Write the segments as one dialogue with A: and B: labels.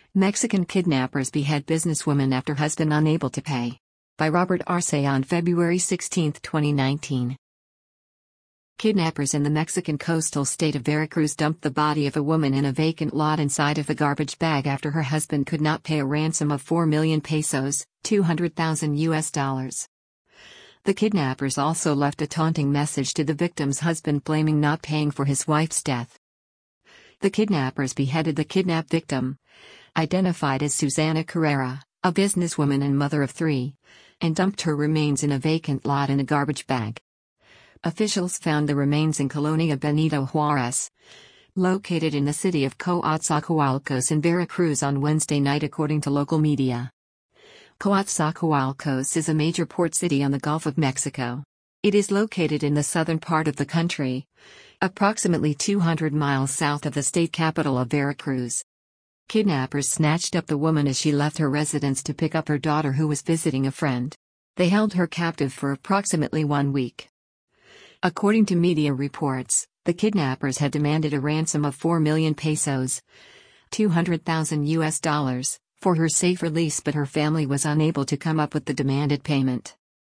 A: Mexican kidnappers behead businesswoman after husband unable to pay. By Robert Arce on February 16, 2019. Kidnappers in the Mexican coastal state of Veracruz dumped the body of a woman in a vacant lot inside of a garbage bag after her husband could not pay a ransom of 4 million pesos, $200,000. The kidnappers also left a taunting message to the victim's husband blaming not paying for his wife's death. The kidnappers beheaded the kidnapped victim, identified as Susana Carrera, a businesswoman and mother of 3, and dumped her remains in a vacant lot in a garbage bag. Officials found the remains in Colonia Benito Juarez, located in the city of Coatzacoalcos in Veracruz on Wednesday night according to local media. Coatzacoalcos is a major port city on the Gulf of Mexico. It is located in the southern part of the country, approximately 200 miles south of the state capital of Veracruz. Kidnappers snatched up the woman as she left her residence to pick up her daughter who was visiting a friend. They held her captive for approximately 1 week. According to media reports, the kidnappers had demanded a ransom of 4 million pesos, $200,000, for her safe release, but her family was unable to come up with the demanded payment.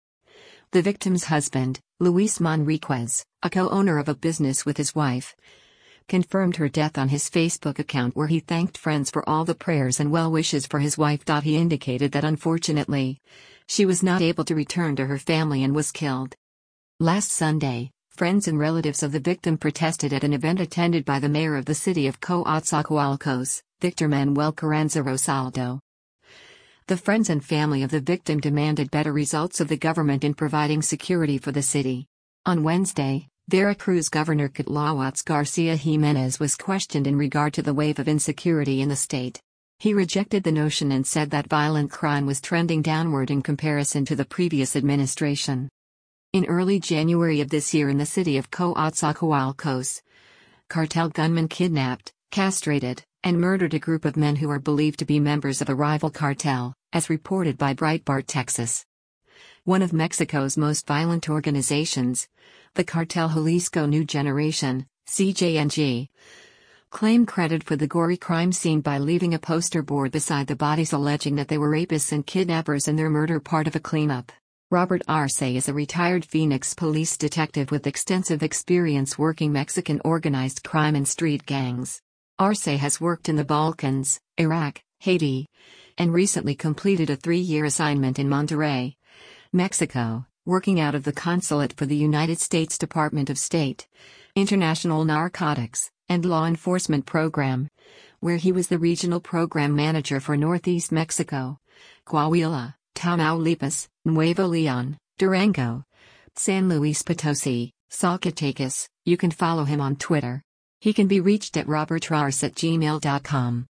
A: The victim's husband, Luis Manriquez, a co-owner of a business with his wife, confirmed her death on his Facebook account where he thanked friends for all the prayers and well wishes for his wife. He indicated that unfortunately, she was not able to return to her family and was killed. Last Sunday, friends and relatives of the victim protested at an event attended by the mayor of the city of Coatzacoalcos, Victor Manuel Carranza Rosaldo. The friends and family of the victim demanded better results of the government in providing security for the city. On Wednesday, Veracruz Governor Cuitláhuac García Jiménez was questioned in regard to the wave of insecurity in the state. He rejected the notion and said that violent crime was trending downward in comparison to the previous administration. In early January of this year in the city of Coatzacoalcos, cartel gunmen kidnapped, castrated, and murdered a group of men who are believed to be members of a rival cartel, as reported by Breitbart Texas. One of Mexico's most violent organizations, the Cartel Jalisco New Generation, CJNG, claimed credit for the gory crime scene by leaving a poster board beside the bodies alleging that they were rapists and kidnappers and their murder part of a cleanup. Robert Arce is a retired Phoenix police detective with extensive experience working Mexican organized crime and street gangs. Arce has worked in the Balkans, Iraq, Haiti, and recently completed a 3-year assignment in Monterrey, Mexico, working out of the Consulate for the United States Department of State, International Narcotics, and Law Enforcement Program, where he was the regional program manager for Northeast Mexico, Coahuila, Tamaulipas, Nuevo Leon, Durango, San Luis Potosi, Zacatecas. You can follow him on Twitter. He can be reached at robertarce@gmail.com.